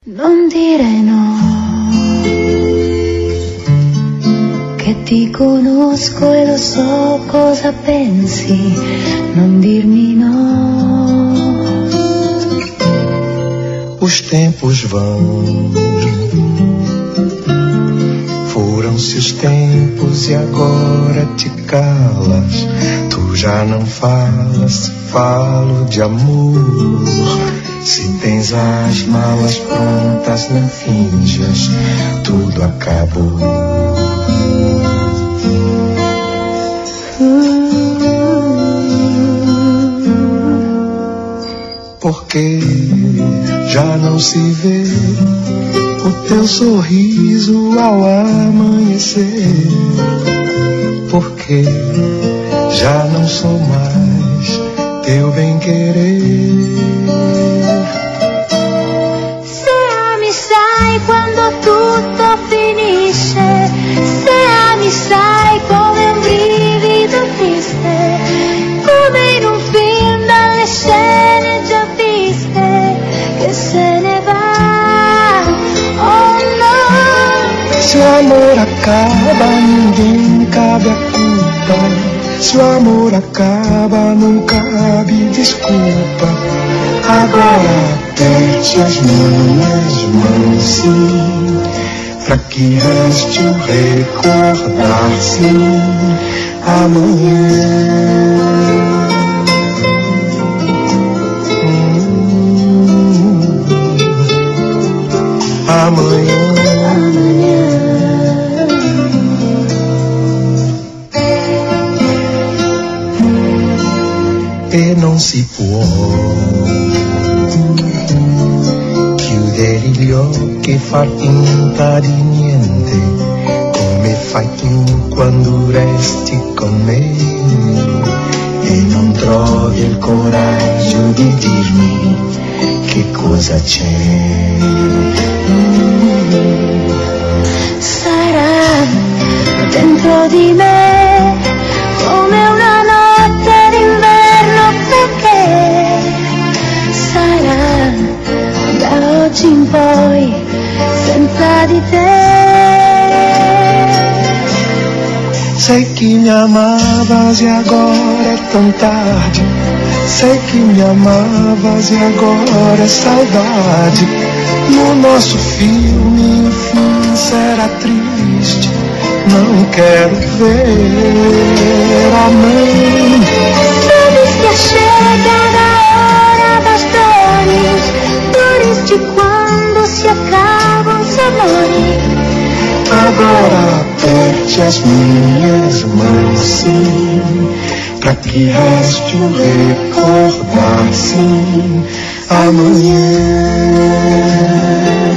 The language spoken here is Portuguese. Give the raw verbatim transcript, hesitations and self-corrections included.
Non dire no, che ti conosco e lo so cosa pensi, non dirmi no. Os tempos vão, foram-se os tempos e agora te calas. Tu já não falas, falo de amor. Se tens as malas prontas, não finjas, tudo acabou. Porque já não se vê o teu sorriso ao amanhecer. Porque já não sou mais teu bem-querer. Quando tutto finisce, se ami sai come un brivido triste, come in un film dalle scene già viste, che se ne va, oh no. Se o amor acaba, ninguém cabe a culpa. Se o amor acaba, não cabe desculpa. Agora aperte as minhas mãos, sim, pra que reste o recordar, sim, amanhã. Hum, amanhã. E non si può chiudere gli occhi e far finta di niente, come fai tu quando resti con me e non trovi il coraggio di dirmi che cosa c'è. Sarà dentro di me come una notte d'inverno, perché sarà da oggi in poi senza di te. Sei che mi amavas e agora é tão tarde. Sei que me amavas e agora é saudade. No nosso filme o fim será triste. Não quero ver a mãe. Sabes que chega a hora das dores, dores de quando se acabam os amores. Agora aperte as minhas mãos, sim, pra que reste o recordar, sim, amanhã.